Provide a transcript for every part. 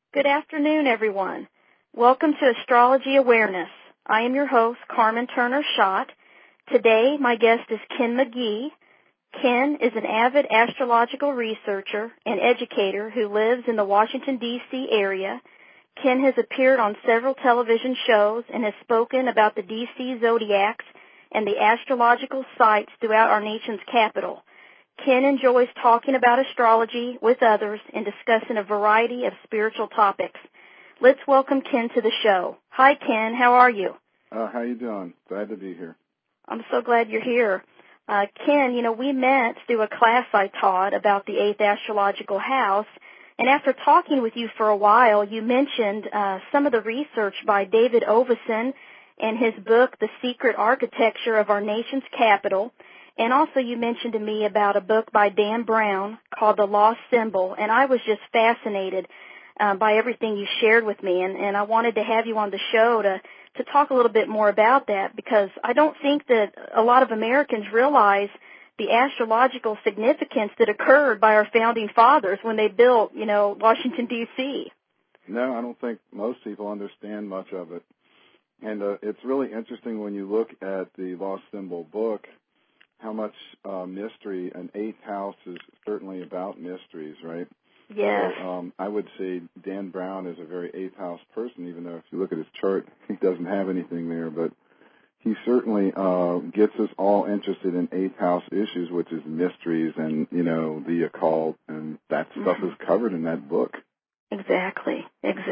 Good afternoon, everyone. Welcome to Astrology Awareness. I am your host, Carmen Turner-Schott. Today, my guest is Ken McGee. Ken is an avid astrological researcher and educator who lives in the Washington, D.C. area. Ken has appeared on several television shows and has spoken about the D.C. zodiacs and the astrological sites throughout our nation's capital. Ken enjoys talking about astrology with others and discussing a variety of spiritual topics. Let's welcome Ken to the show. Hi, Ken. How are you? How you doing? Glad to be here. I'm so glad you're here. Ken, we met through a class I taught about the 8th astrological house, and after talking with you for a while, you mentioned some of the research by David Ovason and his book, The Secret Architecture of Our Nation's Capital. And also you mentioned to me about a book by Dan Brown called The Lost Symbol, and I was just fascinated by everything you shared with me, and I wanted to have you on the show to talk a little bit more about that, because I don't think that a lot of Americans realize the astrological significance that occurred by our founding fathers when they built, Washington, D.C. No, I don't think most people understand much of it. And it's really interesting when you look at the Lost Symbol book, how much mystery, an 8th house is certainly about mysteries, right? Yes. So I would say Dan Brown is a very 8th house person, even though if you look at his chart, he doesn't have anything there. But he certainly gets us all interested in 8th house issues, which is mysteries and, the occult, and that stuff is covered in that book. Exactly.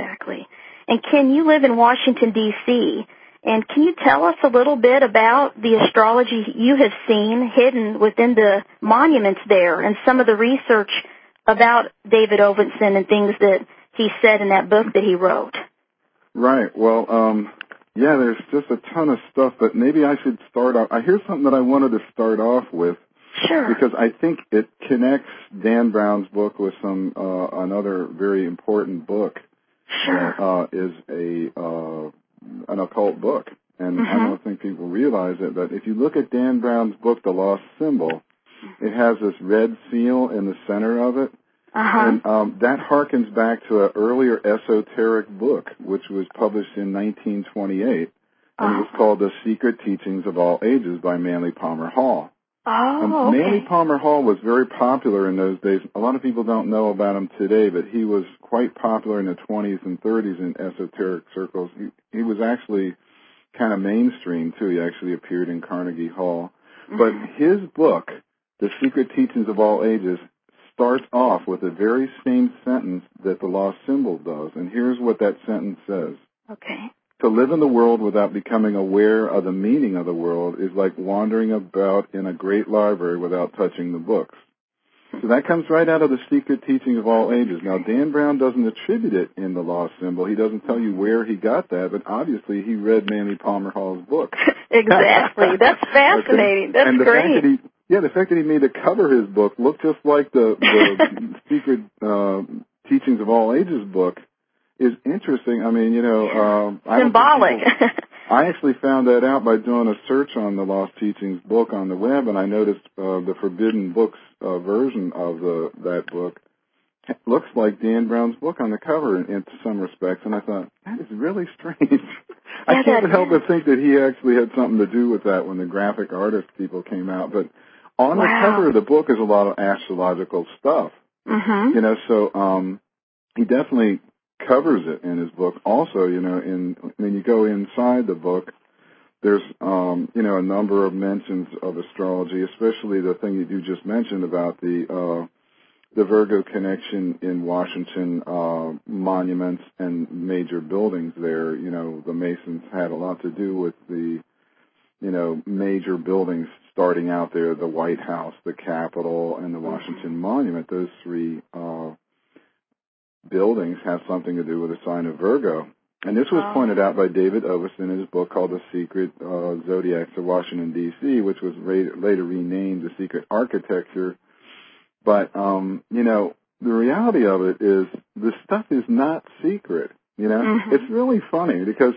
And Ken, you live in Washington, D.C., and can you tell us a little bit about the astrology you have seen hidden within the monuments there and some of the research about David Ovason and things that he said in that book that he wrote? Right. Well, there's just a ton of stuff, but maybe I should start off. Here's something that I wanted to start off with. Sure. Because I think it connects Dan Brown's book with another very important book. Sure. That is an occult book. And I don't think people realize it, but if you look at Dan Brown's book, The Lost Symbol, it has this red seal in the center of it. And that harkens back to an earlier esoteric book, which was published in 1928, and it was called The Secret Teachings of All Ages by Manly Palmer Hall. Oh, okay. Manly Palmer Hall was very popular in those days. A lot of people don't know about him today, but he was quite popular in the 20s and 30s in esoteric circles. He was actually kind of mainstream, too. He actually appeared in Carnegie Hall. But his book, The Secret Teachings of All Ages, starts off with the very same sentence that The Lost Symbol does. And here's what that sentence says. Okay. To live in the world without becoming aware of the meaning of the world is like wandering about in a great library without touching the books. So that comes right out of the Secret Teaching of All Ages. Now, Dan Brown doesn't attribute it in The Lost Symbol. He doesn't tell you where he got that, but obviously he read Manly Palmer Hall's book. Exactly. That's fascinating. Okay. That's great. The fact that he made the cover of his book look just like the Secret Teachings of All Ages book is interesting. I mean, symbolic. I actually found that out by doing a search on the Lost Teachings book on the web, and I noticed the Forbidden Books version of that book looks like Dan Brown's book on the cover in some respects, and I thought, that is really strange. I can't help but think that he actually had something to do with that when the graphic artist people came out. But on the cover of the book is a lot of astrological stuff. So he definitely covers it in his book. Also, when you go inside the book, there's, a number of mentions of astrology, especially the thing that you just mentioned about the Virgo connection in Washington, monuments and major buildings there. The Masons had a lot to do with the, major buildings starting out there, the White House, the Capitol, and the Washington Monument. Those three buildings have something to do with the sign of Virgo. And this was pointed out by David Ovason in his book called The Secret Zodiacs of Washington, D.C., which was later renamed The Secret Architecture. But, the reality of it is the stuff is not secret, It's really funny because,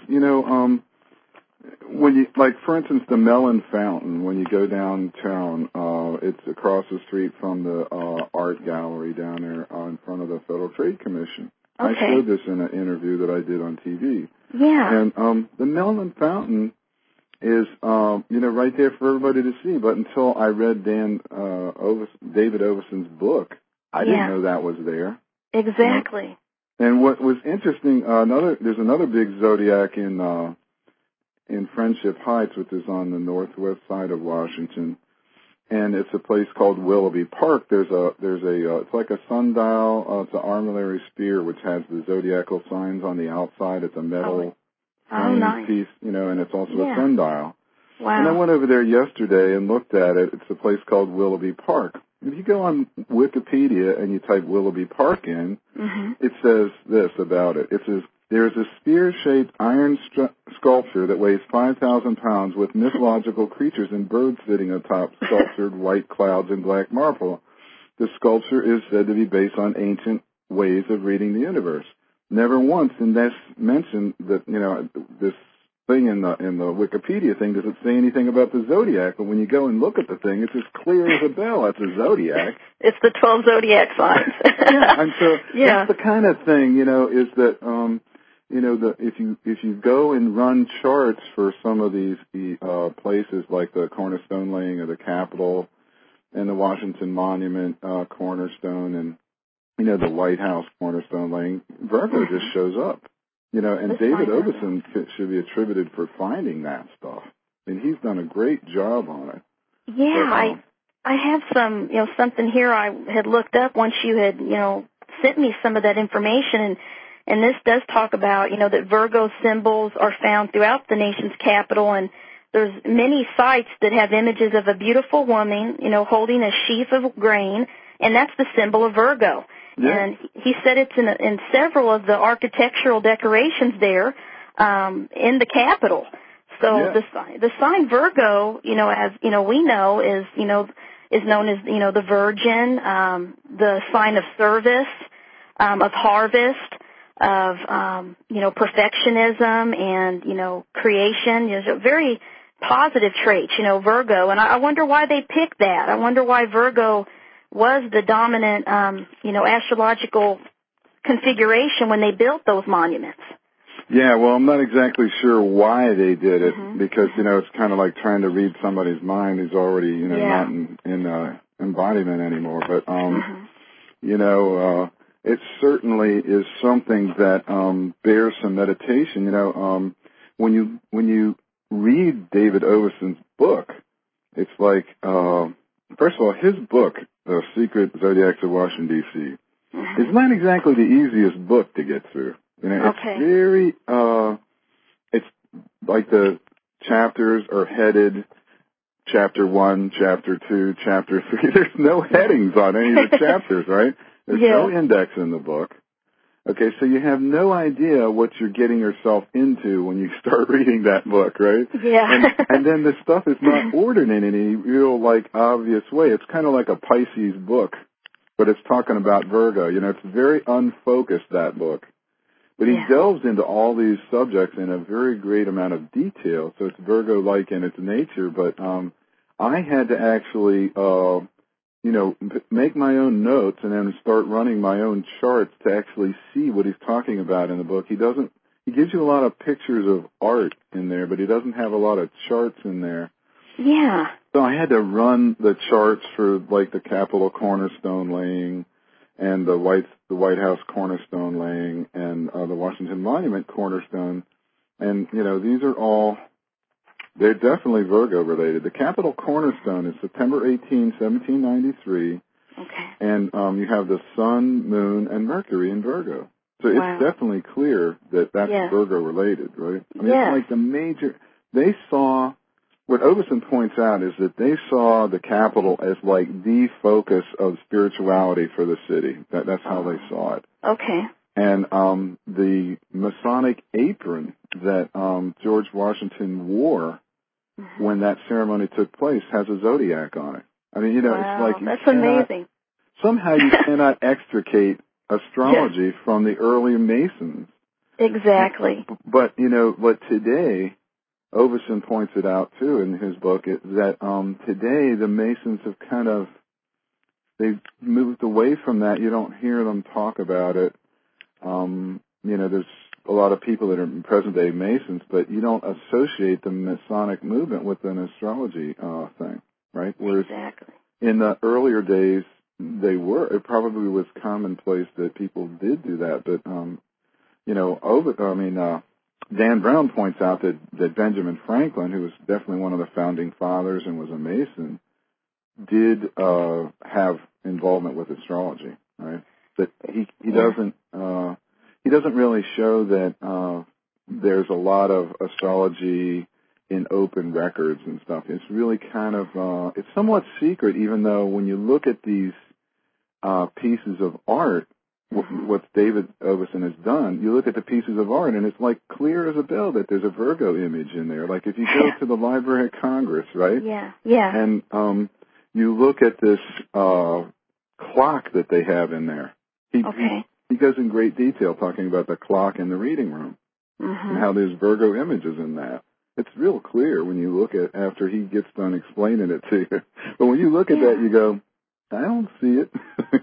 when you, like, for instance, the Mellon Fountain, when you go downtown, it's across the street from the art gallery down there in front of the Federal Trade Commission. I showed this in an interview that I did on TV. Yeah. And the Mellon Fountain is, right there for everybody to see. But until I read David Oveson's book, I didn't know that was there. Exactly. And what was interesting, there's another big zodiac in Friendship Heights, which is on the northwest side of Washington, and it's a place called Willoughby Park. It's like a sundial. It's an armillary spear which has the zodiacal signs on the outside. It's a metal nice piece, and it's also a sundial. Wow. And I went over there yesterday and looked at it. It's a place called Willoughby Park. If you go on Wikipedia and you type Willoughby Park in, it says this about it. It says, there's a spear-shaped iron sculpture that weighs 5,000 pounds with mythological creatures and birds sitting atop sculptured white clouds in black marble. The sculpture is said to be based on ancient ways of reading the universe. Never once in this mentioned that, this thing in the Wikipedia thing does it say anything about the zodiac, but when you go and look at the thing, it's as clear as a bell. It's a zodiac. It's the 12 zodiac signs. And so that's the kind of thing, is that, if you go and run charts for some of these places like the Cornerstone laying of the Capitol and the Washington Monument cornerstone and, the White House cornerstone laying, Virgo just shows up. And David Oveson should be attributed for finding that stuff. And he's done a great job on it. Yeah, I have something here I had looked up once you had, sent me some of that information. And this does talk about, that Virgo symbols are found throughout the nation's capital. And there's many sites that have images of a beautiful woman, holding a sheaf of grain. And that's the symbol of Virgo. Yeah. And he said it's in several of the architectural decorations there in the Capitol. So the sign Virgo, as we know, is known as the Virgin, the sign of service, of harvest, of perfectionism, and creation. Is a very positive traits, Virgo. And I wonder why they picked that. I wonder why Virgo was the dominant, astrological configuration when they built those monuments. Yeah, well, I'm not exactly sure why they did it because, it's kind of like trying to read somebody's mind who's already, not in embodiment anymore. But, it certainly is something that bears some meditation. When you read David Oveson's book, it's like, first of all, his book, The Secret Zodiacs of Washington, D.C., is not exactly the easiest book to get through. It's very, it's like the chapters are headed Chapter 1, Chapter 2, Chapter 3. There's no headings on any of the chapters, right? There's no index in the book. Okay, so you have no idea what you're getting yourself into when you start reading that book, right? Yeah. And then the stuff is not ordered in any real, obvious way. It's kind of like a Pisces book, but it's talking about Virgo. It's very unfocused, that book. But he delves into all these subjects in a very great amount of detail, so it's Virgo-like in its nature. But I had to actually make my own notes and then start running my own charts to actually see what he's talking about in the book. He gives you a lot of pictures of art in there, but he doesn't have a lot of charts in there. Yeah. So I had to run the charts for the Capitol cornerstone laying and the White House cornerstone laying and the Washington Monument cornerstone. And, these are all, they're definitely Virgo related. The Capitol cornerstone is September 18, 1793. Okay. And you have the Sun, Moon, and Mercury in Virgo. So it's definitely clear that that's Virgo related, right? I mean, it's like the major, they saw, what Oveson points out is that they saw the Capitol as the focus of spirituality for the city. That's how they saw it. Okay. And the Masonic apron that George Washington wore when that ceremony took place has a zodiac on it. I mean, it's like that's amazing. Somehow you cannot extricate astrology from the early Masons. Exactly. But today, Oveson points it out too in his book, that today the Masons have they've moved away from that. You don't hear them talk about it. there's a lot of people that are present-day Masons, but you don't associate the Masonic movement with an astrology thing, right? Whereas exactly. In the earlier days, it probably was commonplace that people did do that, but, Dan Brown points out that Benjamin Franklin, who was definitely one of the founding fathers and was a Mason, did have involvement with astrology, right? But he doesn't really show that there's a lot of astrology in open records and stuff. It's really kind of it's somewhat secret, even though when you look at these pieces of art, what David Obeson has done, you look at the pieces of art and it's like clear as a bell that there's a Virgo image in there. Like if you go to the Library of Congress, right? Yeah. And you look at this clock that they have in there. He goes in great detail talking about the clock in the reading room and how there's Virgo images in that. It's real clear when you look at after he gets done explaining it to you. But when you look at that, you go, I don't see it.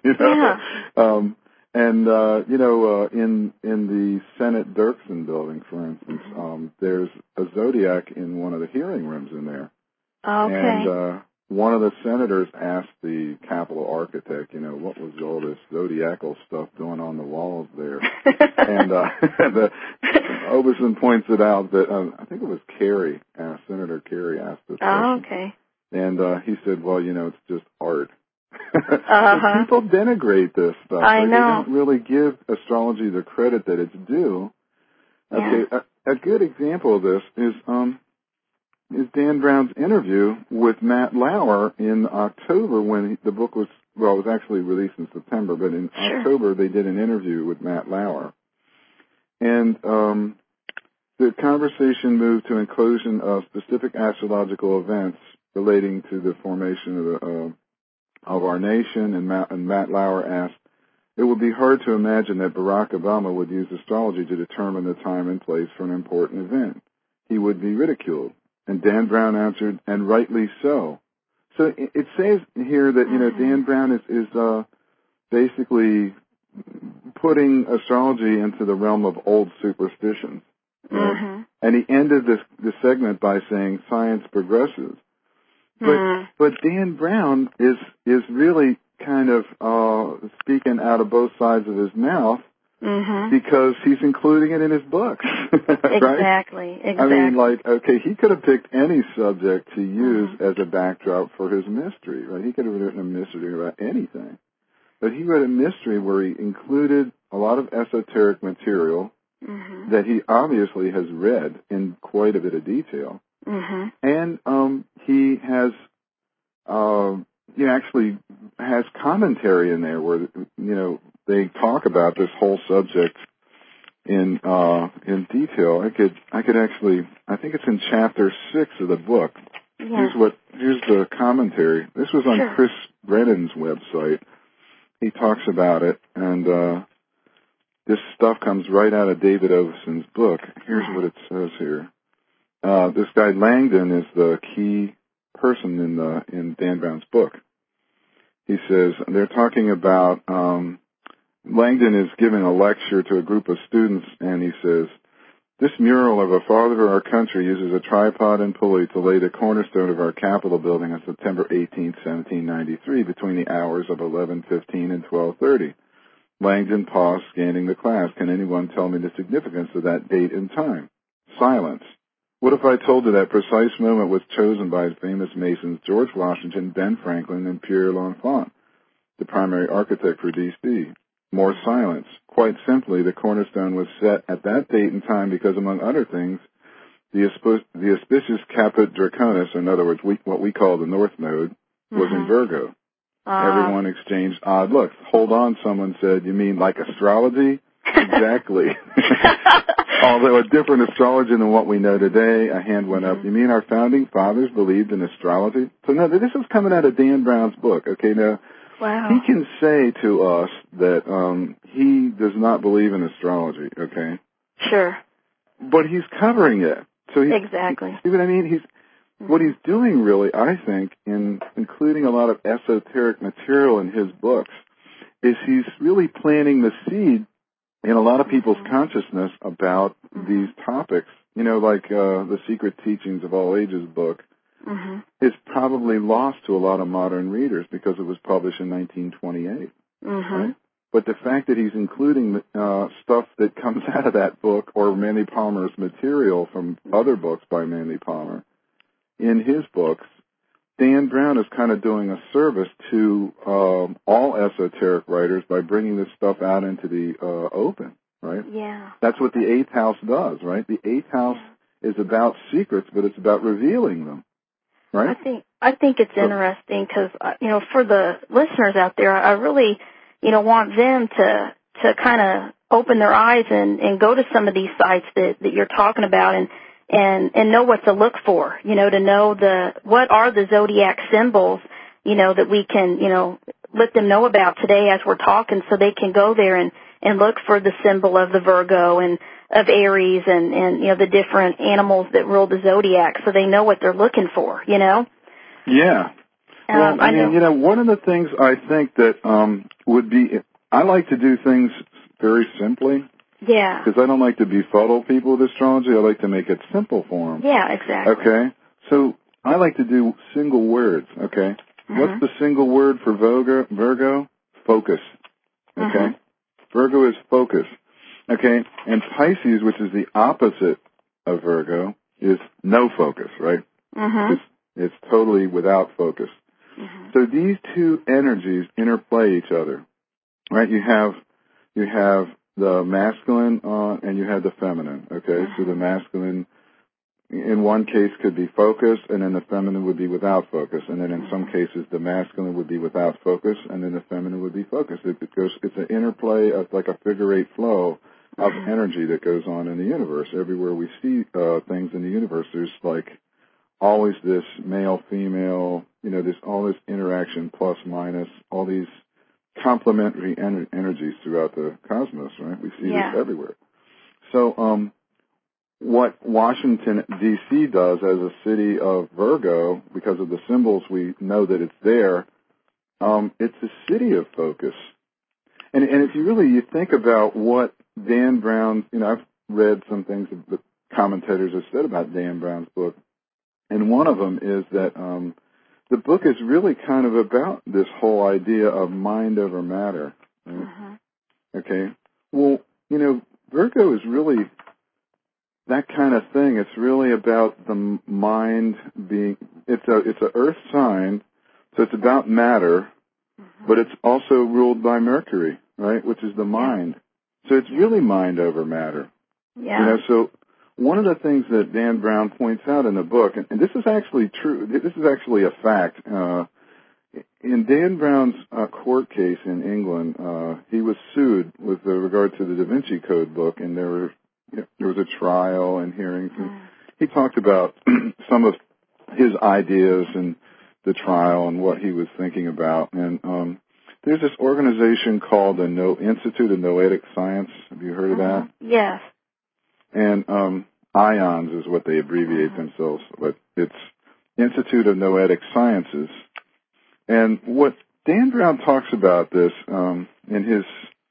In the Senate Dirksen building, for instance, there's a zodiac in one of the hearing rooms in there. And one of the senators asked the Capitol architect, what was all this zodiacal stuff going on the walls there? And Obeson points it out that I think it was Senator Kerry asked this question. And he said, well, it's just art. People denigrate this stuff. I know. They don't really give astrology the credit that it's due. Okay, a good example of this is Dan Brown's interview with Matt Lauer in October when the book it was actually released in September, but in October they did an interview with Matt Lauer. And the conversation moved to inclusion of specific astrological events relating to the formation of our nation, and Matt Lauer asked, it would be hard to imagine that Barack Obama would use astrology to determine the time and place for an important event. He would be ridiculed. And Dan Brown answered, and rightly so. So it says here that, Dan Brown is basically putting astrology into the realm of old superstitions. Right? And he ended this segment by saying science progresses. But Dan Brown is really kind of speaking out of both sides of his mouth because he's including it in his books. Right? Exactly. I mean, he could have picked any subject to use as a backdrop for his mystery, right? He could have written a mystery about anything. But he wrote a mystery where he included a lot of esoteric material that he obviously has read in quite a bit of detail. And he has, actually has commentary in there where, they talk about this whole subject in detail. I could actually, I think it's in chapter 6 of the book. Here's the commentary. This was on Chris Brennan's website. He talks about it, and this stuff comes right out of David Oveson's book. Here's what it says here. This guy Langdon is the key person in Dan Brown's book. He says they're talking about Langdon is giving a lecture to a group of students, and he says, this mural of a father of our country uses a tripod and pulley to lay the cornerstone of our Capitol building on September 18, 1793, between the hours of 11:15 and 12:30. Langdon paused, scanning the class. Can anyone tell me the significance of that date and time? Silence. What if I told you that precise moment was chosen by famous Masons George Washington, Ben Franklin, and Pierre L'Enfant, the primary architect for D.C.? More silence. Quite simply, the cornerstone was set at that date and time because, among other things, the auspicious Caput Draconis, in other words, what we call the North Node, was in Virgo. Everyone exchanged odd looks. Hold on, someone said, you mean like astrology? Exactly. Although a different astrology than what we know today, a hand went up. You mean our founding fathers believed in astrology? So now this is coming out of Dan Brown's book. Okay, now he can say to us that he does not believe in astrology. Okay. Sure. But he's covering it. So exactly. See what I mean? What he's doing really, I think, in including a lot of esoteric material in his books, is he's really planting the seed in a lot of people's consciousness about these topics, like the Secret Teachings of All Ages book, is probably lost to a lot of modern readers because it was published in 1928. Right? But the fact that he's including stuff that comes out of that book or Manly Palmer's material from other books by Manly Palmer in his books, Dan Brown is kind of doing a service to all esoteric writers by bringing this stuff out into the open, right? Yeah. That's what the Eighth House does, right? The Eighth House is about secrets, but it's about revealing them, right? I think it's interesting because, for the listeners out there, I really, want them to kind of open their eyes and go to some of these sites that you're talking about and know what to look for, to know what are the zodiac symbols, that we can, let them know about today as we're talking so they can go there and look for the symbol of the Virgo and of Aries and the different animals that rule the zodiac so they know what they're looking for, Yeah. Well, one of the things I think that would be, I like to do things very simply. Yeah. Because I don't like to befuddle people with astrology. I like to make it simple for them. Yeah, exactly. Okay? So I like to do single words, okay? What's the single word for Virgo? Focus. Okay? Virgo is focus. Okay? And Pisces, which is the opposite of Virgo, is no focus, right? It's totally without focus. So these two energies interplay each other, right? You have the masculine and you have the feminine, okay? So the masculine, in one case, could be focused, and then the feminine would be without focus. And then in some cases, the masculine would be without focus, and then the feminine would be focused. It's an interplay of like a figure-eight flow of energy that goes on in the universe. Everywhere we see things in the universe, there's like always this male-female, all this interaction plus minus, all these complementary energies throughout the cosmos, right? We see this everywhere. So what Washington, D.C. does as a city of Virgo, because of the symbols we know that it's there, it's a city of focus. And if you think about what Dan Brown, I've read some things that commentators have said about Dan Brown's book, and one of them is that the book is really kind of about this whole idea of mind over matter. Right? Okay. Well, Virgo is really that kind of thing. It's really about the mind being. It's a Earth sign, so it's about matter, but it's also ruled by Mercury, right? Which is the mind. So it's really mind over matter. Yeah. So one of the things that Dan Brown points out in the book, and this is actually true, this is actually a fact, in Dan Brown's court case in England, he was sued with regard to the Da Vinci Code book, and there was a trial and hearings, and he talked about some of his ideas and the trial and what he was thinking about. And there's this organization called the Institute of Noetic Science. Have you heard of that? Yes. And IONS is what they abbreviate themselves, but it's Institute of Noetic Sciences. And what Dan Brown talks about this in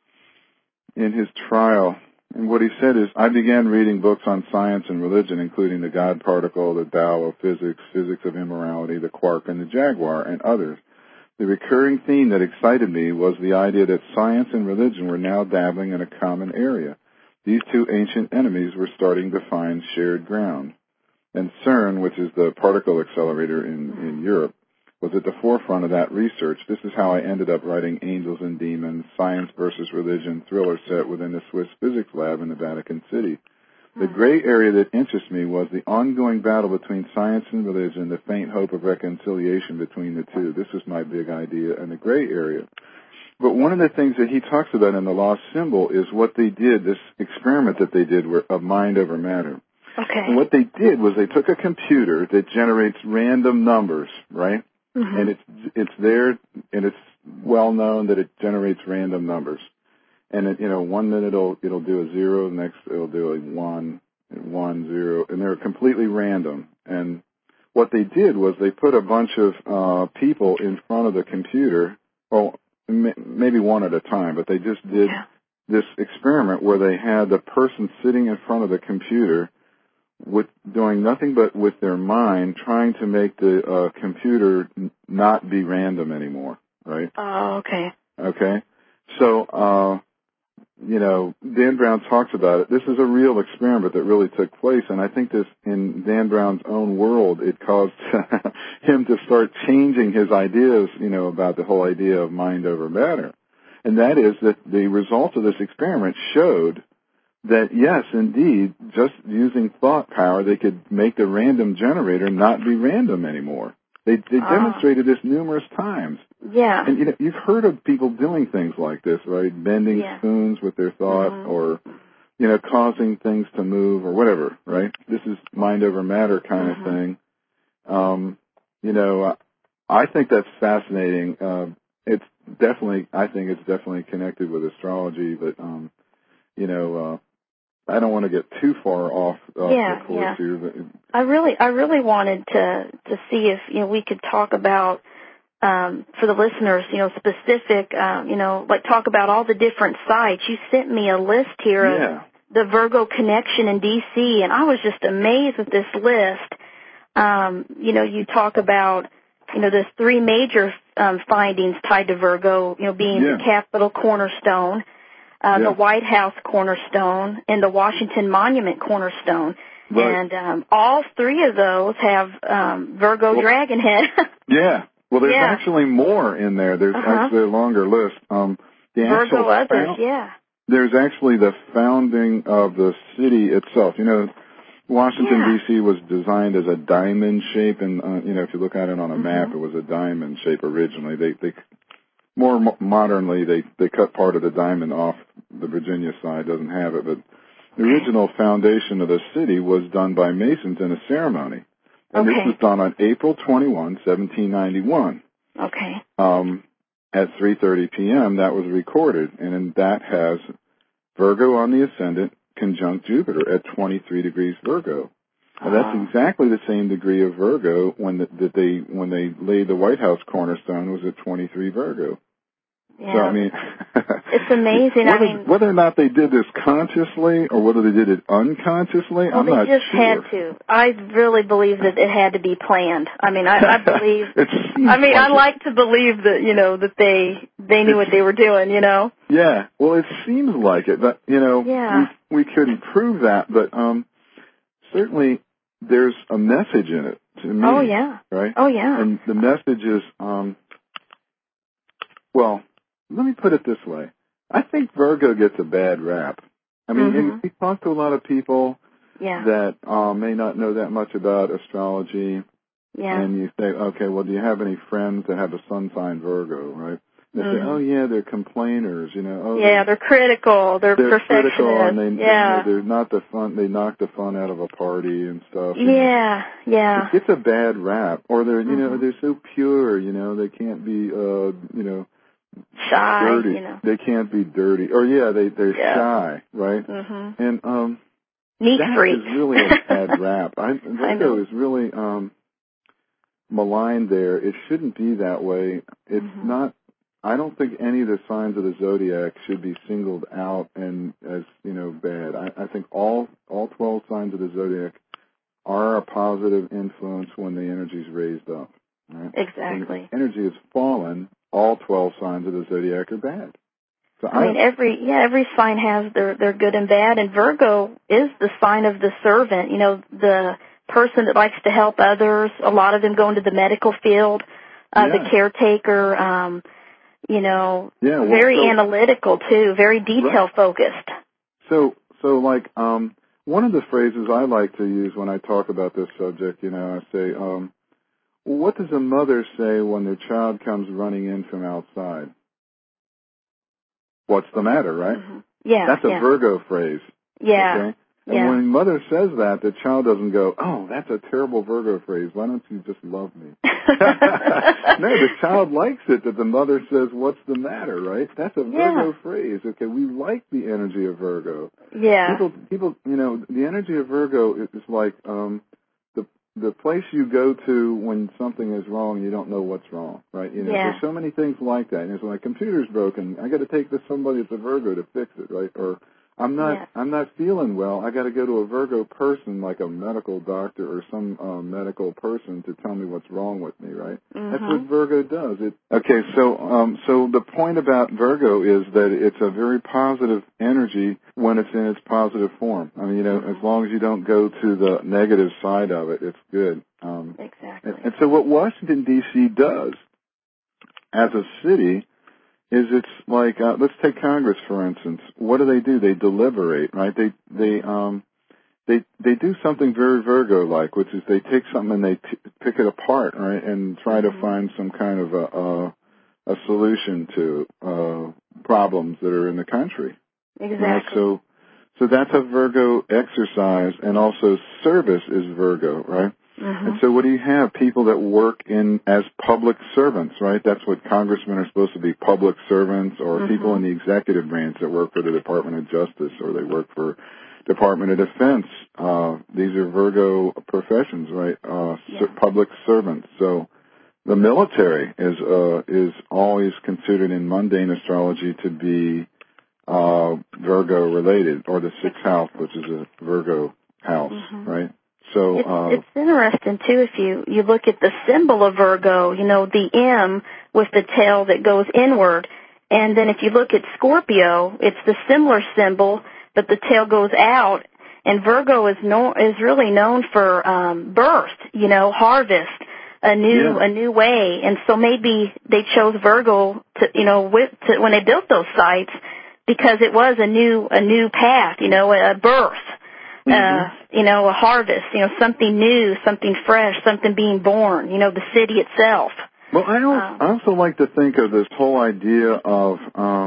his trial, and what he said is, I began reading books on science and religion, including the God Particle, the Tao of Physics, Physics of Immorality, the Quark, and the Jaguar, and others. The recurring theme that excited me was the idea that science and religion were now dabbling in a common area. These two ancient enemies were starting to find shared ground. And CERN, which is the particle accelerator in Europe, was at the forefront of that research. This is how I ended up writing Angels and Demons, Science versus Religion thriller set within the Swiss Physics Lab in the Vatican City. The gray area that interests me was the ongoing battle between science and religion, the faint hope of reconciliation between the two. This was my big idea, and the gray area. But one of the things that he talks about in The Lost Symbol is what they did, this experiment that they did of mind over matter. Okay. And what they did was they took a computer that generates random numbers, right? And it's there, and it's well known that it generates random numbers. And 1 minute it'll do a 0, next it'll do a 1, 1, 0, and they're completely random. And what they did was they put a bunch of people in front of the computer, well, maybe one at a time, but they just did this experiment where they had the person sitting in front of the computer with doing nothing but with their mind trying to make the computer not be random anymore, right? Oh, okay. Okay. So, Dan Brown talks about it. This is a real experiment that really took place, and I think this, in Dan Brown's own world, it caused him to start changing his ideas, about the whole idea of mind over matter. And that is that the results of this experiment showed that, yes, indeed, just using thought power, they could make the random generator not be random anymore. They demonstrated this numerous times. Yeah. And, you've heard of people doing things like this, right? Bending spoons with their thought or, causing things to move or whatever, right? This is mind over matter kind of thing. I think that's fascinating. I think it's definitely connected with astrology, but, I don't want to get too far off the course here. But I really wanted to see if we could talk about for the listeners, specific, like talk about all the different sites. You sent me a list here of the Virgo connection in D.C., and I was just amazed with this list. You talk about there's three major findings tied to Virgo, being the Capitol cornerstone, the White House cornerstone, and the Washington Monument cornerstone. Right. And all three of those have Virgo dragon head. Well, there's actually more in there. There's actually a longer list. Virgo others, There's actually the founding of the city itself. Washington, D.C. was designed as a diamond shape, and, if you look at it on a map, it was a diamond shape originally. They more modernly, they cut part of the diamond off. The Virginia side doesn't have it, but the original foundation of the city was done by Masons in a ceremony. And this was done on April 21, 1791. Okay. At 3:30 p.m., that was recorded, and that has Virgo on the ascendant conjunct Jupiter at 23 degrees Virgo. And that's exactly the same degree of Virgo when they laid the White House cornerstone was at 23 Virgo. Yeah. So, I mean, it's amazing. Whether or not they did this consciously or whether they did it unconsciously, I'm not sure. They just had to. I really believe that it had to be planned. I mean, I believe. I like to believe that that they knew what they were doing. Yeah. Well, it seems like it, but we couldn't prove that, but certainly there's a message in it to me. Oh yeah. Right. Oh yeah. And the message is well. Let me put it this way. I think Virgo gets a bad rap. I mean, we talk to a lot of people that may not know that much about astrology. Yeah. And you say, okay, well, do you have any friends that have a sun sign Virgo, right? They say, oh, yeah, they're complainers, Oh, they're critical. They're perfectionists. Critical, and they're not the fun. They knock the fun out of a party and stuff. Yeah. It gets a bad rap. Or they're, they're so pure, they can't be, shy, dirty. They can't be dirty. Or they're shy, right? And neat that freaks. is really a bad rap. Virgo is really maligned there. It shouldn't be that way. It's not. I don't think any of the signs of the zodiac should be singled out and as bad. I think all 12 signs of the zodiac are a positive influence when the energy is raised up. Right? Exactly. When energy is fallen, all 12 signs of the zodiac are bad. So every sign has their good and bad, and Virgo is the sign of the servant, the person that likes to help others. A lot of them go into the medical field, the caretaker, very analytical too, very detail focused. So like, one of the phrases I like to use when I talk about this subject, I say, what does a mother say when their child comes running in from outside? What's the matter, right? Yeah. That's a Virgo phrase. Yeah. Okay? And when mother says that, the child doesn't go, oh, that's a terrible Virgo phrase. Why don't you just love me? No, the child likes it that the mother says, what's the matter, right? That's a Virgo phrase. Okay, we like the energy of Virgo. Yeah. People, the energy of Virgo is like the place you go to when something is wrong, you don't know what's wrong, right? You know, there's so many things like that. And it's like, computer's broken. I got to take this to somebody that's a Virgo to fix it, right? Or I'm not feeling well. I got to go to a Virgo person, like a medical doctor or some medical person, to tell me what's wrong with me, right? Mm-hmm. That's what Virgo does. So the point about Virgo is that it's a very positive energy when it's in its positive form. I mean, you know, as long as you don't go to the negative side of it, it's good. Exactly. And so what Washington, D.C. does as a city is it's like, let's take Congress, for instance. What do? They deliberate, right? They do something very Virgo-like, which is they take something and they pick it apart, right, and try to find some kind of a solution to problems that are in the country. Exactly. Right? So that's a Virgo exercise, and also service is Virgo, right? Mm-hmm. And so what do you have? People that work as public servants, right? That's what congressmen are supposed to be, public servants, or people in the executive branch that work for the Department of Justice, or they work for Department of Defense. These are Virgo professions, right? Public servants. So the military is always considered in mundane astrology to be Virgo related, or the sixth house, which is a Virgo house, right? So it's interesting too if you look at the symbol of Virgo, you know, the M with the tail that goes inward, and then if you look at Scorpio, it's the similar symbol, but the tail goes out. And Virgo is really known for birth, you know, harvest, a new way. And so maybe they chose Virgo to, you know, when they built those sites, because it was a new path, you know, a birth. You know, a harvest, you know, something new, something fresh, something being born, you know, the city itself. Well, I also like to think of this whole idea of,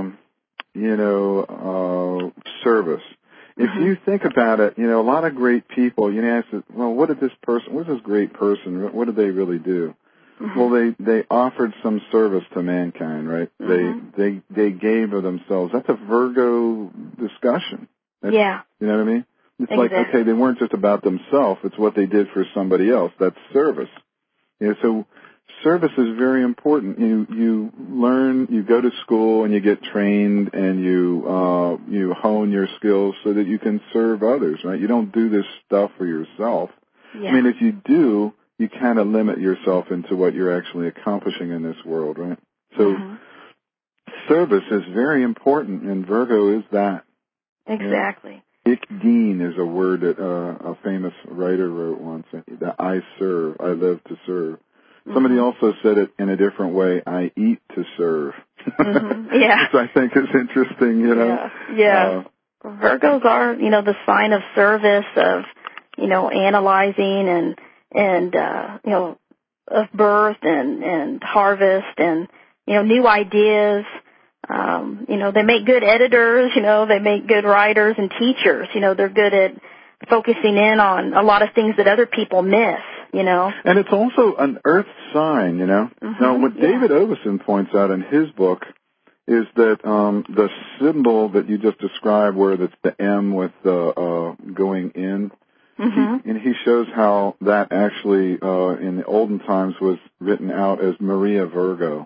service. If you think about it, you know, a lot of great people, you know, ask, well, what is this great person, what did they really do? Well, they offered some service to mankind, right? They gave of themselves. That's a Virgo discussion. You know what I mean? It's like, okay, they weren't just about themselves. It's what they did for somebody else. That's service. You know, so service is very important. You learn, you go to school and you get trained and you hone your skills so that you can serve others, right? You don't do this stuff for yourself. I mean, if you do, you kind of limit yourself into what you're actually accomplishing in this world, right? So service is very important, and Virgo is that. Exactly. Ik dien is a word that a famous writer wrote once. That I serve, I live to serve. Somebody also said it in a different way. I eat to serve. Which I think is interesting. You know. Virgos are, you know, the sign of service, of, you know, analyzing and you know, of birth and harvest and, you know, new ideas. You know, they make good editors, you know, they make good writers and teachers. You know, they're good at focusing in on a lot of things that other people miss, you know. And it's also an earth sign, you know. Now, what David Oveson points out in his book is that the symbol that you just described, where that's the M with the going in, he shows how that actually in the olden times was written out as Maria Virgo.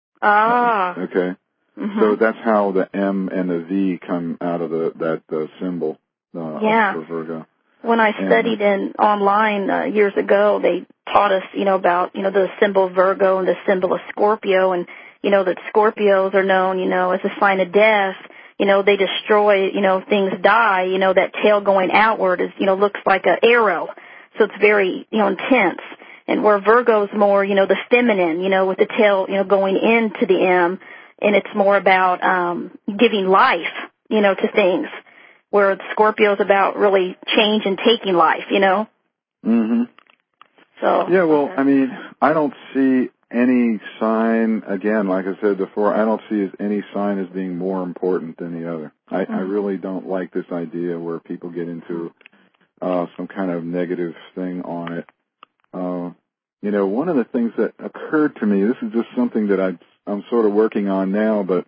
Okay. So that's how the M and the V come out of that symbol for Virgo. When I studied online years ago, they taught us, you know, about, you know, the symbol Virgo and the symbol of Scorpio, and, you know, that Scorpios are known, you know, as a sign of death. You know, they destroy, you know, things die. You know, that tail going outward is, you know, looks like an arrow. So it's very, you know, intense. And where Virgo's more, you know, the feminine, you know, with the tail, you know, going into the M. And it's more about giving life, you know, to things, where Scorpio's about really change and taking life, you know. So I mean, I don't see any sign, again, like I said before, I don't see any sign as being more important than the other. I really don't like this idea where people get into some kind of negative thing on it. You know, one of the things that occurred to me, this is just something that I'm sort of working on now, but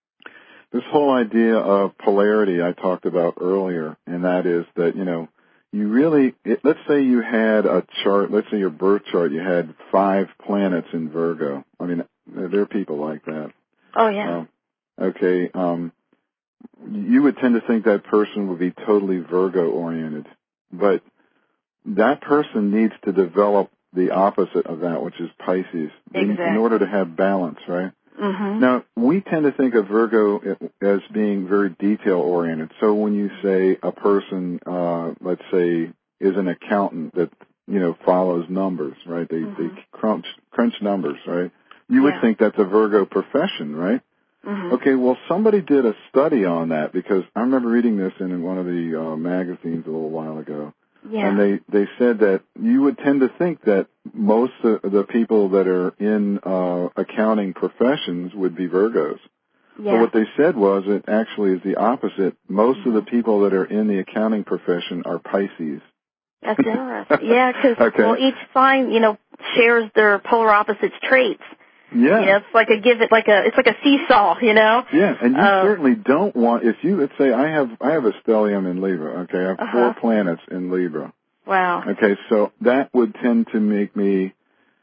this whole idea of polarity I talked about earlier, and that is that, you know, let's say you had a chart, let's say your birth chart, you had 5 planets in Virgo. I mean, there are people like that. Oh, yeah. Okay. You would tend to think that person would be totally Virgo-oriented. But that person needs to develop the opposite of that, which is Pisces, in order to have balance, right? Mm-hmm. Now, we tend to think of Virgo as being very detail-oriented. So when you say a person, let's say, is an accountant that, follows numbers, right? They crunch numbers, right? You would think that's a Virgo profession, right? Mm-hmm. Okay, well, somebody did a study on that because I remember reading this in one of the magazines a little while ago. Yeah. And they said that you would tend to think that most of the people that are in accounting professions would be Virgos. Yeah. But what they said was it actually is the opposite. Most of the people that are in the accounting profession are Pisces. That's interesting. Yeah, because each sign, shares their polar opposites traits. Yeah. It's like it's like a seesaw, Yeah, and you certainly don't want, if you, let's say I have a stellium in Libra, okay, I have 4 planets in Libra. Wow. Okay, so that would tend to make me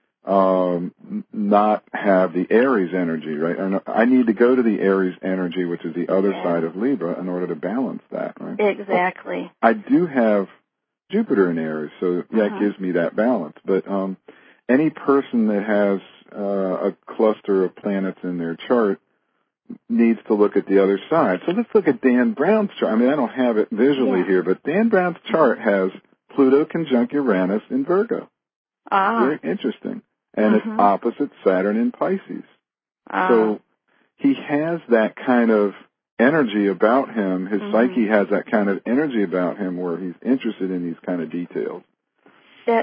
not have the Aries energy, right? And I need to go to the Aries energy, which is the other side of Libra, in order to balance that, right? Exactly. I do have Jupiter in Aries, so that gives me that balance. But any person that has a cluster of planets in their chart needs to look at the other side. So let's look at Dan Brown's chart. I mean, I don't have it visually here, but Dan Brown's chart has Pluto conjunct Uranus in Virgo. Very interesting. And it's opposite Saturn in Pisces. So he has that kind of energy about him. His psyche has that kind of energy about him where he's interested in these kind of details. That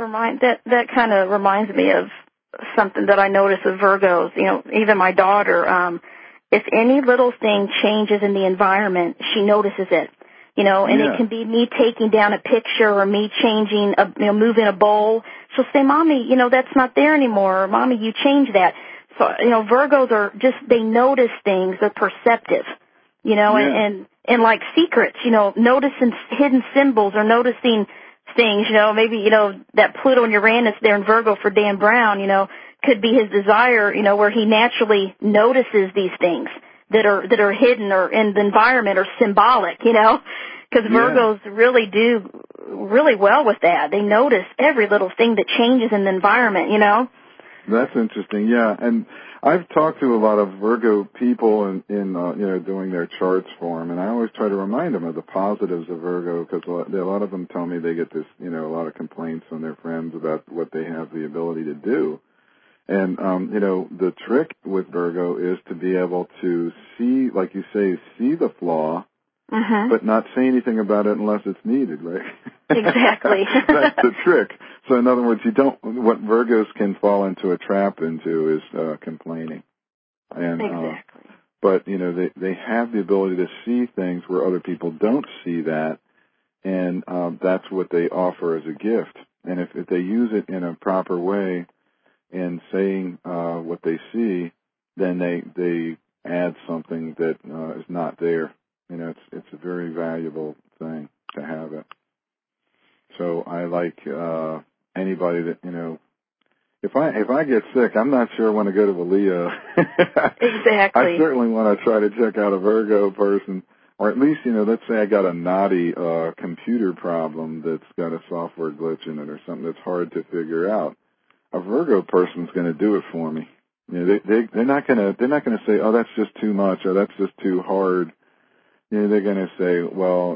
kind of reminds me of something that I notice with Virgos. Even my daughter, if any little thing changes in the environment, she notices it. And it can be me taking down a picture or me changing, moving a bowl. She'll say, "Mommy, that's not there anymore." Or, "Mommy, you changed that." So, Virgos are they notice things. They're perceptive, and like secrets, noticing hidden symbols or noticing things, maybe, that Pluto and Uranus there in Virgo for Dan Brown, could be his desire, where he naturally notices these things that are hidden or in the environment or symbolic, because Virgos really do really well with that. They notice every little thing that changes in the environment, That's interesting, yeah. And I've talked to a lot of Virgo people in doing their charts for them, and I always try to remind them of the positives of Virgo because a lot of them tell me they get this, a lot of complaints from their friends about what they have the ability to do. And, the trick with Virgo is to be able to see, like you say, see the flaw, but not say anything about it unless it's needed, right? Exactly. That's the trick. So in other words, what Virgos can fall into a trap into is complaining. And, exactly. But, they have the ability to see things where other people don't see that, and that's what they offer as a gift. And if they use it in a proper way, and saying what they see, then they add something that is not there. It's a very valuable thing to have it. So I like anybody that if I get sick, I'm not sure I want to go to a Leo. Exactly. I certainly want to try to check out a Virgo person, or at least let's say I got a naughty computer problem that's got a software glitch in it or something that's hard to figure out. A Virgo person's going to do it for me. They're not going to say, "Oh, that's just too much," or "That's just too hard." They're going to say, "Well,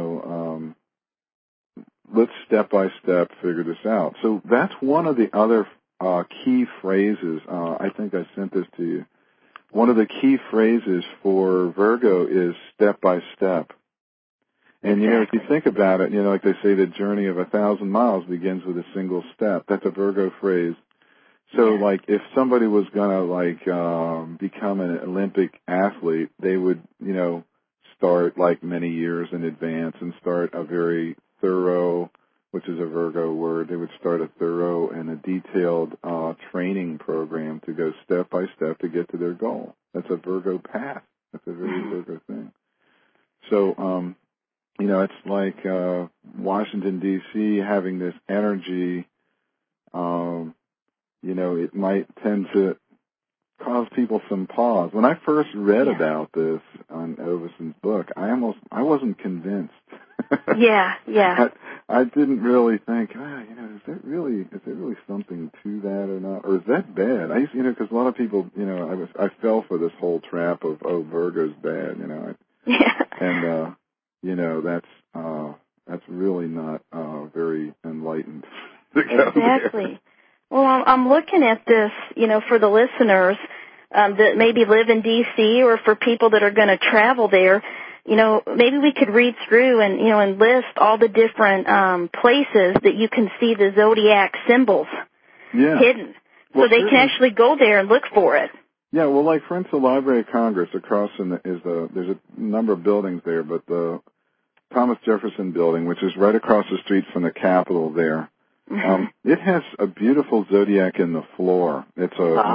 let's step by step figure this out." So that's one of the other key phrases. I think I sent this to you. One of the key phrases for Virgo is step by step. And, if you think about it, like they say, the journey of 1,000 miles begins with a single step. That's a Virgo phrase. So, like, if somebody was going to, become an Olympic athlete, they would, start, many years in advance and start a very thorough, which is a Virgo word, they would start a thorough and a detailed training program to go step by step to get to their goal. That's a Virgo path. That's a very Virgo thing. So, it's like Washington, D.C. having this energy, it might tend to cause people some pause. When I first read about this on Oveson's book, I wasn't convinced. Yeah. I didn't really think, is there really something to that or not? Or is that bad? I used, because a lot of people, I fell for this whole trap of, Virgo's bad, And, that's really not, very enlightened. Exactly. Well, I'm looking at this, for the listeners that maybe live in D.C. or for people that are going to travel there. Maybe we could read through and list all the different places that you can see the zodiac symbols hidden, so they can actually go there and look for it. Yeah, well, like for instance, the Library of Congress across there's a number of buildings there, but the Thomas Jefferson Building, which is right across the street from the Capitol there, it has a beautiful zodiac in the floor. It's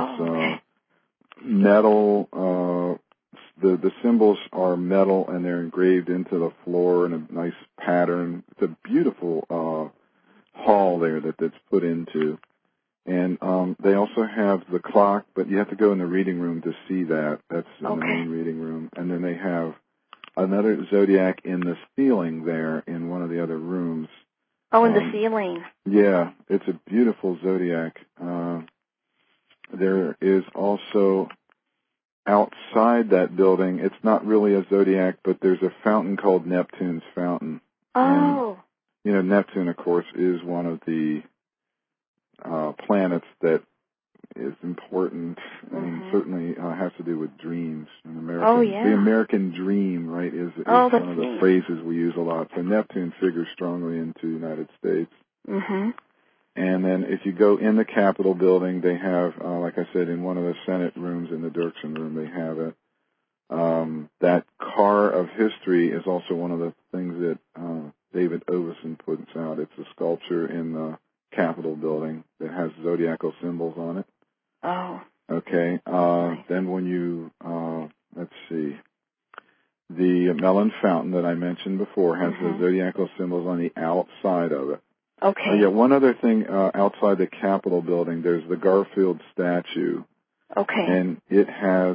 metal. The symbols are metal and they're engraved into the floor in a nice pattern. It's a beautiful hall there that's put into. And they also have the clock, but you have to go in the reading room to see that. That's in the main reading room. And then they have another zodiac in the ceiling there in one of the other rooms. Oh, in the ceiling. Yeah, it's a beautiful zodiac. There is also outside that building, it's not really a zodiac, but there's a fountain called Neptune's Fountain. Oh. And, Neptune, of course, is one of the planets that is important and certainly has to do with dreams. The American dream, right, is one of the phrases we use a lot. So Neptune figures strongly into the United States. Mm-hmm. And then if you go in the Capitol building, they have, like I said, in one of the Senate rooms, in the Dirksen room, they have it. That car of history is also one of the things that David Oveson puts out. It's a sculpture in the Capitol building that has zodiacal symbols on it. Oh. Okay. Then when you, let's see, the Mellon Fountain that I mentioned before has the zodiacal symbols on the outside of it. Okay. One other thing, outside the Capitol building, there's the Garfield statue. Okay. And it has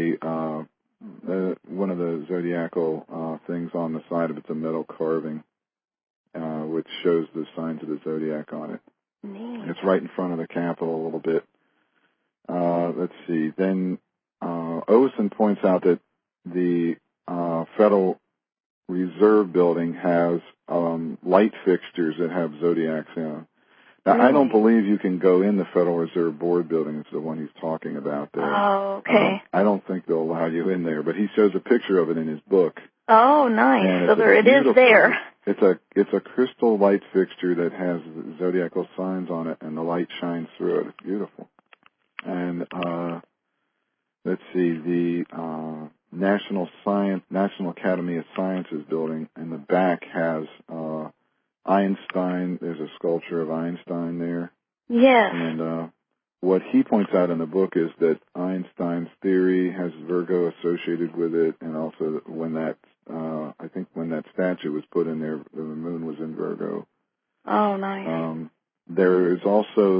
one of the zodiacal things on the side of it's a metal carving, which shows the signs of the zodiac on it. Neat. It's right in front of the Capitol a little bit. Let's see. Then Oveson points out that the Federal Reserve Building has light fixtures that have zodiacs in them. Now, really? I don't believe you can go in the Federal Reserve Board building. It's the one he's talking about there. Oh, okay. I don't think they'll allow you in there, but he shows a picture of it in his book. Oh, nice. So it is there. It's a crystal light fixture that has zodiacal signs on it, and the light shines through it. It's beautiful. And let's see, the National Academy of Sciences building in the back has Einstein. There's a sculpture of Einstein there. Yes. And what he points out in the book is that Einstein's theory has Virgo associated with it, and also when that statue was put in there, the moon was in Virgo. Oh, nice. There is also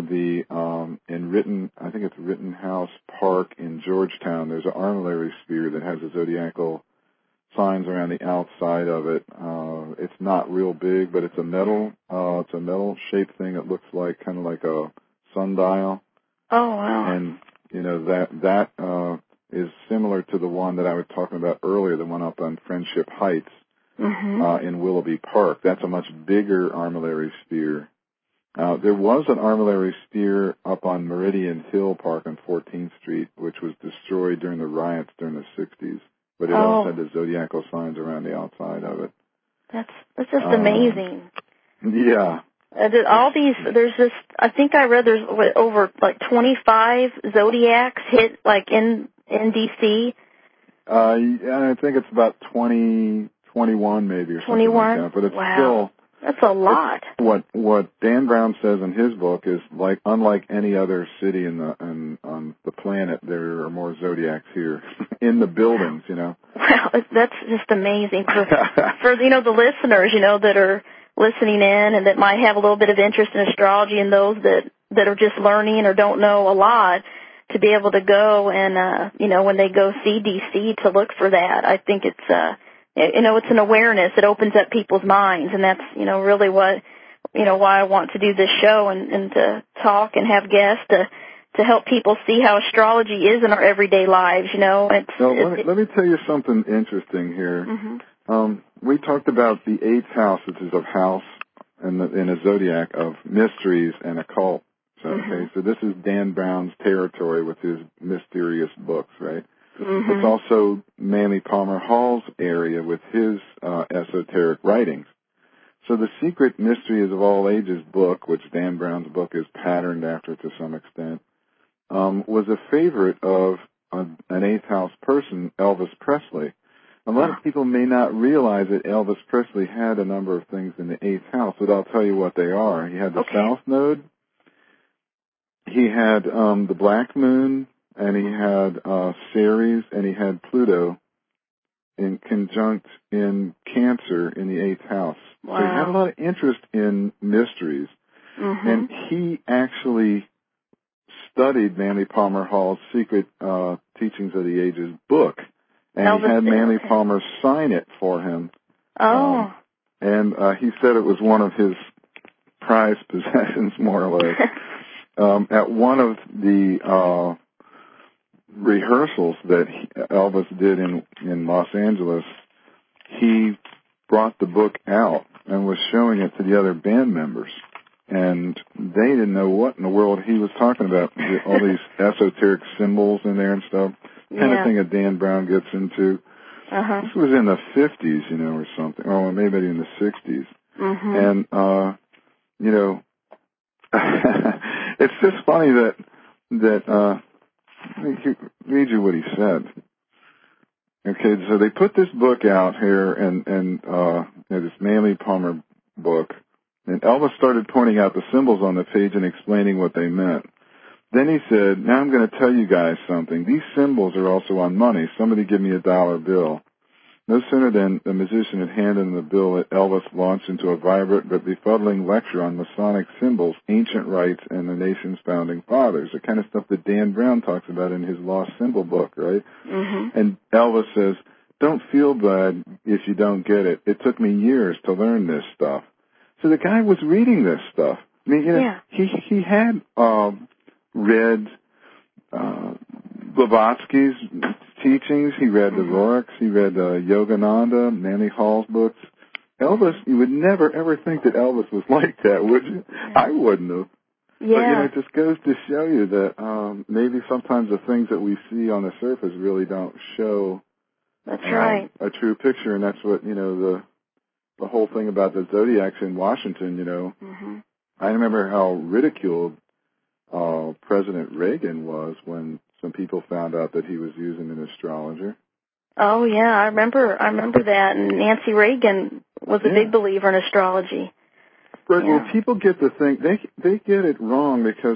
I think it's Rittenhouse Park in Georgetown. There's an armillary sphere that has a zodiacal signs around the outside of it. It's not real big, but it's a metal shaped thing. It looks kind of like a sundial. Oh, wow. And that is similar to the one that I was talking about earlier, the one up on Friendship Heights in Willoughby Park. That's a much bigger armillary sphere. There was an armillary sphere up on Meridian Hill Park on 14th Street, which was destroyed during the riots during the 60s. But it also had the zodiacal signs around the outside of it. That's just amazing. Yeah. All these, I think I read there's over 25 zodiacs hit in D.C. I think it's about 21 maybe or something like that. But it's still... That's a lot. What Dan Brown says in his book is unlike any other city on the planet, there are more zodiacs here in the buildings. Wow, that's just amazing for the listeners, that are listening in and that might have a little bit of interest in astrology, and those that are just learning or don't know a lot, to be able to go and, when they go see DC, to look for that. I think it's, it's an awareness. It opens up people's minds, and that's, really what, why I want to do this show and to talk and have guests to help people see how astrology is in our everyday lives, Let me tell you something interesting here. Mm-hmm. We talked about the 8th house, which is a house in a zodiac of mysteries and occult. So, okay, so this is Dan Brown's territory with his mysterious books, right? Mm-hmm. It's also Manly Palmer Hall's area with his esoteric writings. So the Secret Mysteries of All Ages book, which Dan Brown's book is patterned after to some extent, was a favorite of an 8th house person, Elvis Presley. A lot of people may not realize that Elvis Presley had a number of things in the 8th house, but I'll tell you what they are. He had the South Node. He had the Black Moon, and he had Ceres, and he had Pluto in conjunct in Cancer in the 8th house. Wow. So he had a lot of interest in mysteries. Mm-hmm. And he actually studied Manly Palmer Hall's Secret Teachings of the Ages book. And he had Manly Palmer sign it for him. Oh. And he said it was one of his prized possessions, more or less. At one of the rehearsals that Elvis did in Los Angeles, he brought the book out and was showing it to the other band members. And they didn't know what in the world he was talking about, all these esoteric symbols in there and stuff, kind of thing that Dan Brown gets into. Uh-huh. This was in the 50s, or something, or maybe in the 60s. Mm-hmm. And, it's just funny that let me read you what he said. Okay, so they put this book out here, and this Manly Palmer book, and Elvis started pointing out the symbols on the page and explaining what they meant. Then he said, now I'm going to tell you guys something. These symbols are also on money. Somebody give me a $1 bill. No sooner than the musician had handed him the bill that Elvis launched into a vibrant but befuddling lecture on Masonic symbols, ancient rites, and the nation's founding fathers, the kind of stuff that Dan Brown talks about in his Lost Symbol book, right? Mm-hmm. And Elvis says, don't feel bad if you don't get it. It took me years to learn this stuff. So the guy was reading this stuff. I mean, he had read Blavatsky's teachings. He read the Rorik's. He read Yogananda, Manly Hall's books. Elvis, you would never, ever think that Elvis was like that, would you? I wouldn't have. Yeah. But, it just goes to show you that maybe sometimes the things that we see on the surface really don't show right. a true picture, and that's what, the whole thing about the zodiacs in Washington, Mm-hmm. I remember how ridiculed President Reagan was when some people found out that he was using an astrologer. Oh yeah, I remember that. And Nancy Reagan was a big believer in astrology. But well, people get to think they get it wrong because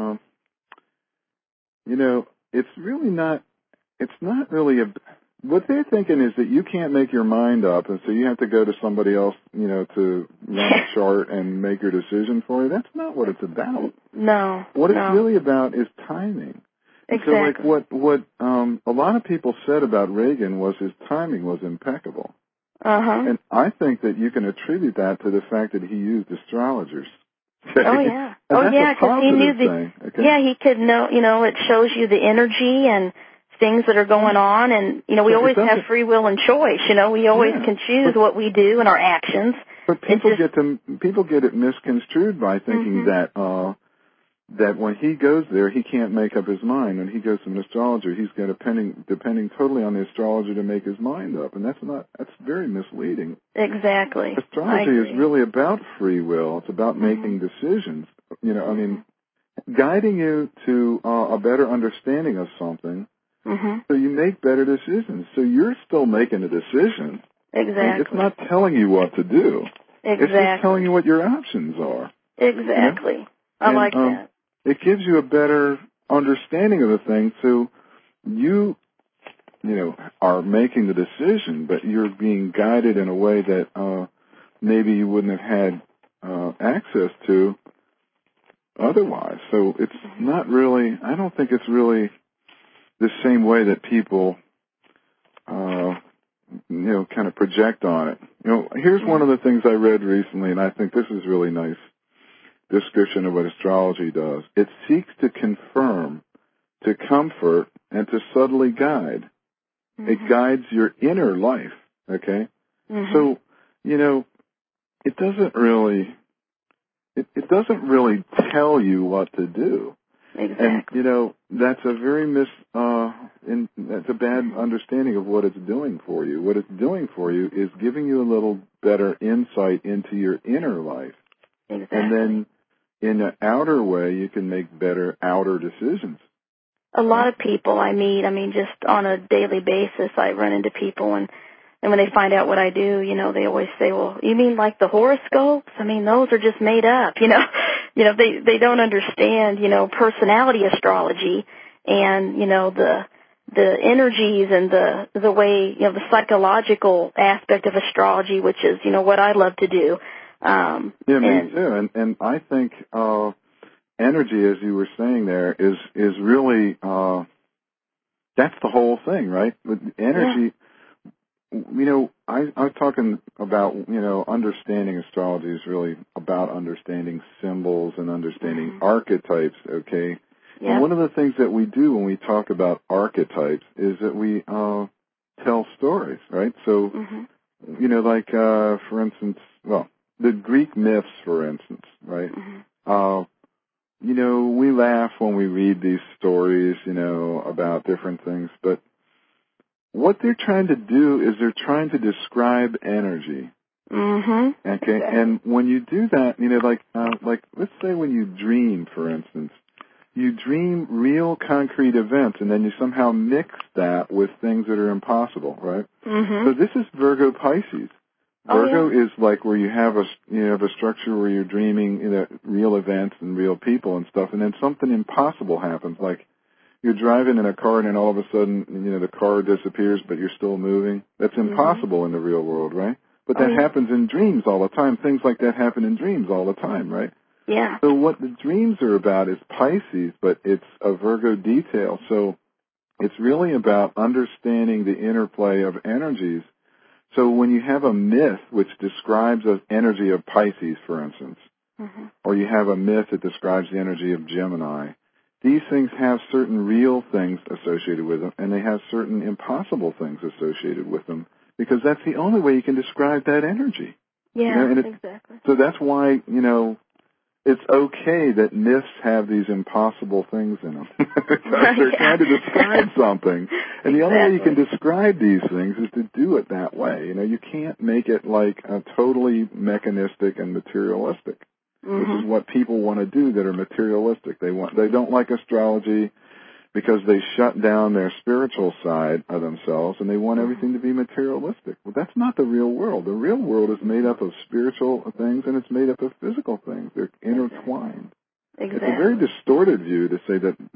it's really not. It's not really a. What they're thinking is that you can't make your mind up, and so you have to go to somebody else, to run a chart and make your decision for you. That's not what it's about. No. What it's really about is timing. Exactly. So, what a lot of people said about Reagan was his timing was impeccable. Uh-huh. And I think that you can attribute that to the fact that he used astrologers. Oh yeah. Because he knew he could know. It shows you the energy and things that are going on, and we always have free will and choice. We always can choose what we do and our actions. But people get it misconstrued by thinking that when he goes there, he can't make up his mind. When he goes to an astrologer, he's got depending totally on the astrologer to make his mind up, and that's very misleading. Exactly. Astrology is really about free will. It's about making decisions. Guiding you to a better understanding of something. Mm-hmm. So you make better decisions. So you're still making a decision. Exactly. It's not telling you what to do. Exactly. It's just telling you what your options are. Exactly. I like that. It gives you a better understanding of the thing. So you are making the decision, but you're being guided in a way that maybe you wouldn't have had access to otherwise. So it's not really, I don't think it's really the same way that people, kind of project on it. Here's one of the things I read recently, and I think this is really nice description of what astrology does. It seeks to confirm, to comfort, and to subtly guide. It guides your inner life, okay? So, it doesn't really tell you what to do. Exactly. And, that's a very that's a bad understanding of what it's doing for you. What it's doing for you is giving you a little better insight into your inner life. Exactly. And then in an outer way, you can make better outer decisions. A lot of people I meet, just on a daily basis, I run into people, and when they find out what I do, they always say, well, you mean like the horoscopes? Those are just made up, they don't understand, personality astrology and, the energies and the way, the psychological aspect of astrology, which is, what I love to do. Me too. And I think, energy, as you were saying there, is really, that's the whole thing, right? With energy, I was talking about, understanding astrology is really about understanding symbols and understanding archetypes, okay? Yeah. And one of the things that we do when we talk about archetypes is that we tell stories, right? So, for instance, the Greek myths, for instance, right? We laugh when we read these stories, about different things, but what they're trying to do is they're trying to describe energy. Okay, exactly. And when you do that, like let's say when you dream, for instance, you dream real concrete events, and then you somehow mix that with things that are impossible, right? So this is Virgo Pisces. Virgo is like where you have a structure where you're dreaming, real events and real people and stuff, and then something impossible happens, like you're driving in a car and then all of a sudden, the car disappears, but you're still moving. That's impossible in the real world, right? But that happens in dreams all the time. Things like that happen in dreams all the time, right? Yeah. So what the dreams are about is Pisces, but it's a Virgo detail. So it's really about understanding the interplay of energies. So when you have a myth which describes the energy of Pisces, for instance, or you have a myth that describes the energy of Gemini, these things have certain real things associated with them, and they have certain impossible things associated with them, because that's the only way you can describe that energy. Yeah, exactly. So that's why, it's okay that myths have these impossible things in them, because they're trying to describe something. And the only way you can describe these things is to do it that way. You can't make it like a totally mechanistic and materialistic. Which is what people want to do that are materialistic. They don't like astrology because they shut down their spiritual side of themselves, and they want everything to be materialistic. Well, that's not the real world. The real world is made up of spiritual things, and it's made up of physical things. They're intertwined. Exactly. It's a very distorted view to say that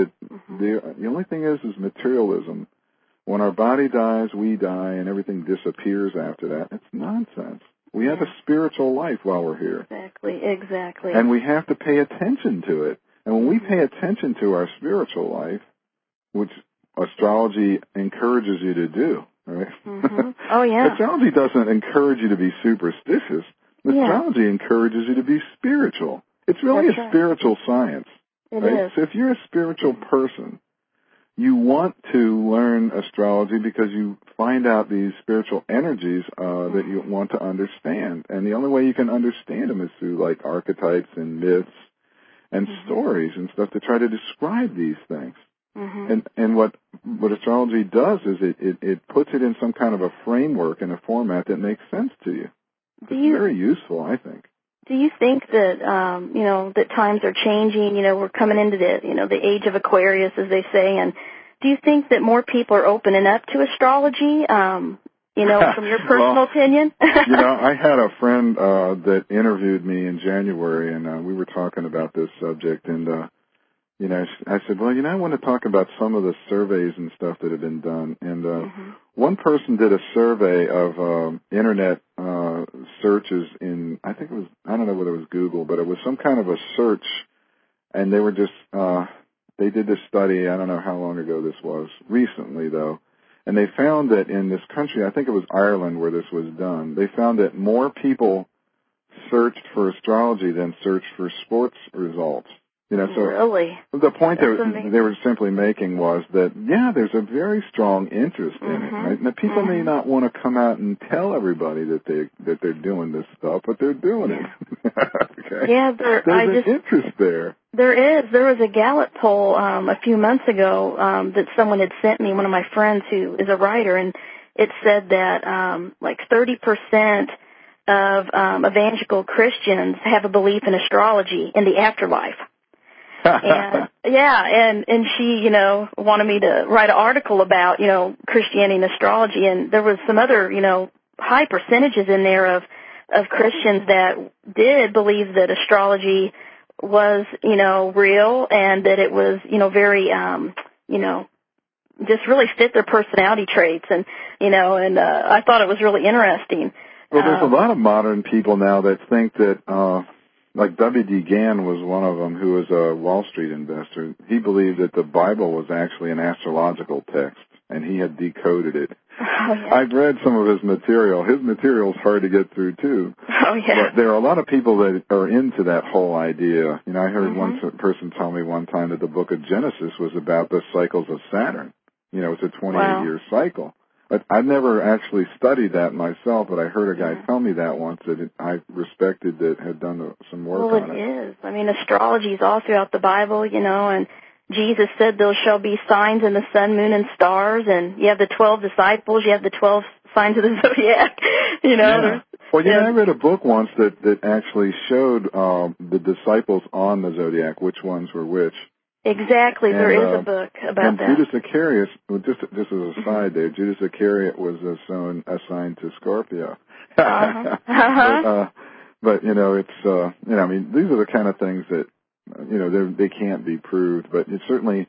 the only thing is materialism. When our body dies, we die, and everything disappears after that. It's nonsense. We have a spiritual life while we're here. Exactly. And we have to pay attention to it. And when we pay attention to our spiritual life, which astrology encourages you to do, right? Oh, yeah. Astrology doesn't encourage you to be superstitious. Astrology encourages you to be spiritual. It's really a spiritual science. It is. So if you're a spiritual person, you want to learn astrology because you find out these spiritual energies that you want to understand. And the only way you can understand them is through like archetypes and myths and stories and stuff to try to describe these things. And what astrology does is it puts it in some kind of a framework and a format that makes sense to you. It's very useful, I think. Do you think that, that times are changing? We're coming into the age of Aquarius, as they say, and do you think that more people are opening up to astrology, from your personal opinion? I had a friend that interviewed me in January, and we were talking about this subject, and, I said, well, I want to talk about some of the surveys and stuff that have been done. And one person did a survey of Internet searches in, I think it was, I don't know whether it was Google, but it was some kind of a search, and they were just, they did this study, I don't know how long ago this was, recently though, and they found that in this country, I think it was Ireland where this was done, they found that more people searched for astrology than searched for sports results. You know, so really? The point they were simply making was that, yeah, there's a very strong interest in it, right? Now, people may not want to come out and tell everybody that they're doing this stuff, but they're doing it. Okay? Yeah, there's an interest there. There is. There was a Gallup poll a few months ago that someone had sent me, one of my friends who is a writer, and it said that like 30% of evangelical Christians have a belief in astrology in the afterlife. And she, you know, wanted me to write an article about, you know, Christianity and astrology, and there was some other, you know, high percentages in there of Christians that did believe that astrology was, you know, real, and that it was, you know, very, you know, just really fit their personality traits, and, you know, and I thought it was really interesting. Well, there's a lot of modern people now that think that, like W.D. Gann was one of them, who was a Wall Street investor. He believed that the Bible was actually an astrological text, and he had decoded it. Oh, yeah. I've read some of his material. His material's hard to get through, too. Oh, yeah. But there are a lot of people that are into that whole idea. You know, I heard one person tell me one time that the book of Genesis was about the cycles of Saturn. You know, it's a 28-year cycle. But I never actually studied that myself, but I heard a guy tell me that once that I respected that had done some work on it. Well, it is. I mean, astrology is all throughout the Bible, you know, and Jesus said there shall be signs in the sun, moon, and stars, and you have the 12 disciples, you have the 12 signs of the zodiac, you know. Yeah. Well, you know, I read a book once that actually showed the disciples on the zodiac, which ones were which. Exactly, there is a book about that. And Judas Iscariot, just as a side there, Judas Iscariot was assigned to Scorpio. But you know, it's you know, I mean, these are the kind of things that you know they can't be proved, but it's certainly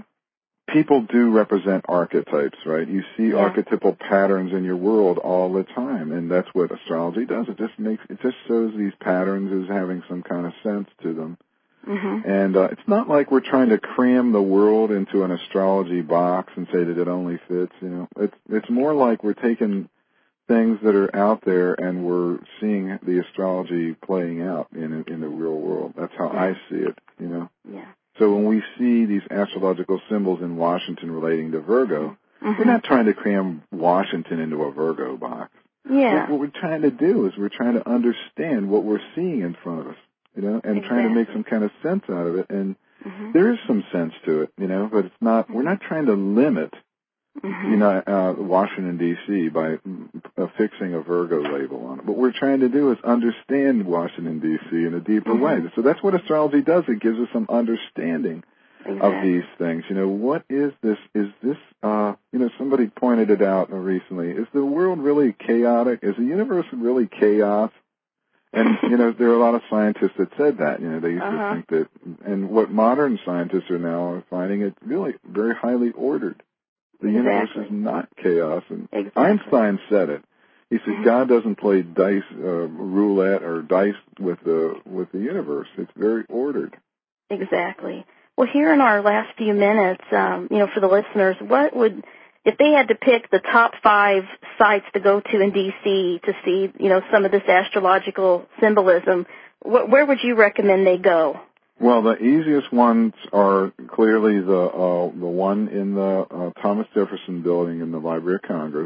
people do represent archetypes, right? You see archetypal patterns in your world all the time, and that's what astrology does. It just shows these patterns as having some kind of sense to them. And it's not like we're trying to cram the world into an astrology box and say that it only fits. You know, it's more like we're taking things that are out there and we're seeing the astrology playing out in the real world. That's how I see it. You know. Yeah. So when we see these astrological symbols in Washington relating to Virgo, we're not trying to cram Washington into a Virgo box. Yeah. What we're trying to do is we're trying to understand what we're seeing in front of us. You know, and trying to make some kind of sense out of it. And there is some sense to it, you know, but it's not, we're not trying to limit, you know, Washington, D.C. by affixing a Virgo label on it. What we're trying to do is understand Washington, D.C. in a deeper way. So that's what astrology does. It gives us some understanding of these things. You know, what is this? Is this, you know, somebody pointed it out recently. Is the world really chaotic? Is the universe really chaos? And, you know, there are a lot of scientists that said that. You know, they used to think that, and what modern scientists are now finding, it's really very highly ordered. The universe is not chaos. And Einstein said it. He said God doesn't play dice, roulette or dice with the universe. It's very ordered. Exactly. Well, here in our last few minutes, you know, for the listeners, what would, if they had to pick the top 5 sites to go to in D.C. to see, you know, some of this astrological symbolism, where would you recommend they go? Well, the easiest ones are clearly the one in the Thomas Jefferson Building in the Library of Congress.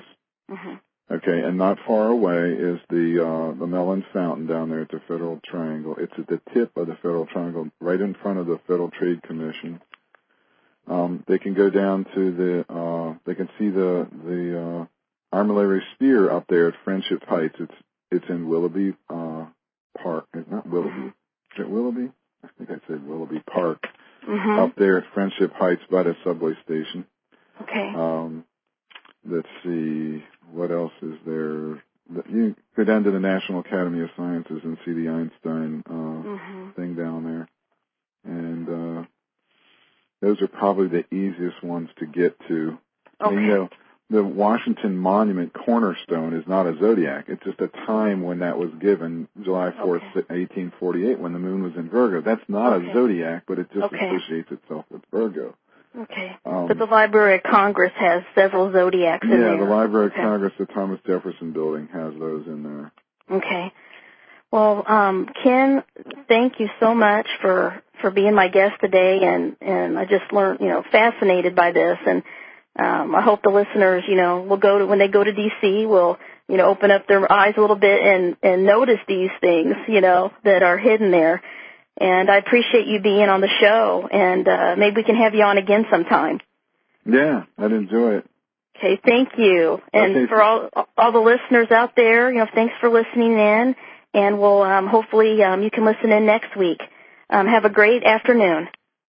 Okay, and not far away is the Mellon Fountain down there at the Federal Triangle. It's at the tip of the Federal Triangle, right in front of the Federal Trade Commission. They can go down to they can see the Armillary Spear up there at Friendship Heights. It's in Willoughby Park. It's not Willoughby. Is it Willoughby? I think I said Willoughby Park. Up there at Friendship Heights by the subway station. Okay. Let's see. What else is there? You go down to the National Academy of Sciences and see the Einstein thing down there. And those are probably the easiest ones to get to. Okay. And, you know, the Washington Monument cornerstone is not a zodiac. It's just a time when that was given, July 4th, 1848, when the moon was in Virgo. That's not a zodiac, but it just associates itself with Virgo. Okay. But the Library of Congress has several zodiacs in there. Yeah, the Library of Congress, the Thomas Jefferson Building, has those in there. Okay. Well, Ken, thank you so much for being my guest today, and I just learned, fascinated by this, and I hope the listeners, will when they go to D.C., will, open up their eyes a little bit and notice these things, that are hidden there. And I appreciate you being on the show, and maybe we can have you on again sometime. Yeah, I'd enjoy it. Okay, thank you. And for all the listeners out there, thanks for listening in, and we'll hopefully you can listen in next week. Have a great afternoon.